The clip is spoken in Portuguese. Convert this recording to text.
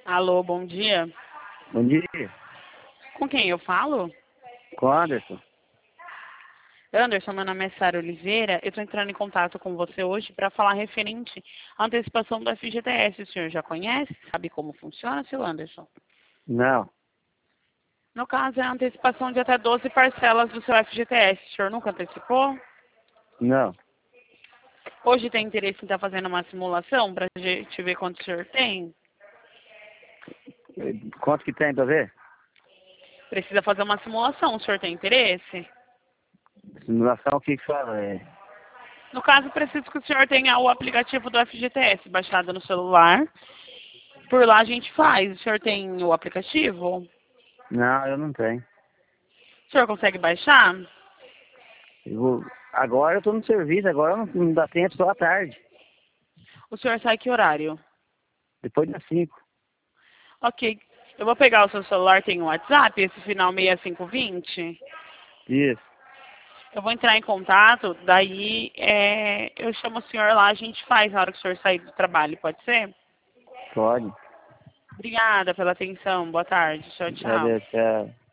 Alô, bom dia. Bom dia, Com quem eu falo? com o Anderson. Anderson, meu nome é Sara Oliveira. Eu estou entrando em contato com você hoje para falar referente à antecipação do FGTS. O senhor já conhece? Sabe como funciona, seu Anderson? Não, No caso, é a antecipação de até 12 parcelas do seu FGTS. O senhor nunca antecipou? não. Hoje tem interesse em estar fazendo uma simulação para a gente ver quanto o senhor tem? Quanto que tem pra ver? Precisa fazer uma simulação. O senhor tem interesse? Simulação, o que que fala? No caso, preciso que o senhor tenha o aplicativo do FGTS baixado no celular. Por lá a gente faz. O senhor tem o aplicativo? Não, eu não tenho. O senhor consegue baixar? Agora eu tô no serviço, agora não dá tempo, só à tarde. O senhor sai que horário? Depois das 5. Ok. Eu vou pegar o seu celular, tem o WhatsApp, esse final 6520. Isso, Eu vou entrar em contato, daí eu chamo o senhor lá, a gente faz na hora que o senhor sair do trabalho, pode ser? pode. Obrigada pela atenção, boa tarde, tchau, tchau. Agradecer.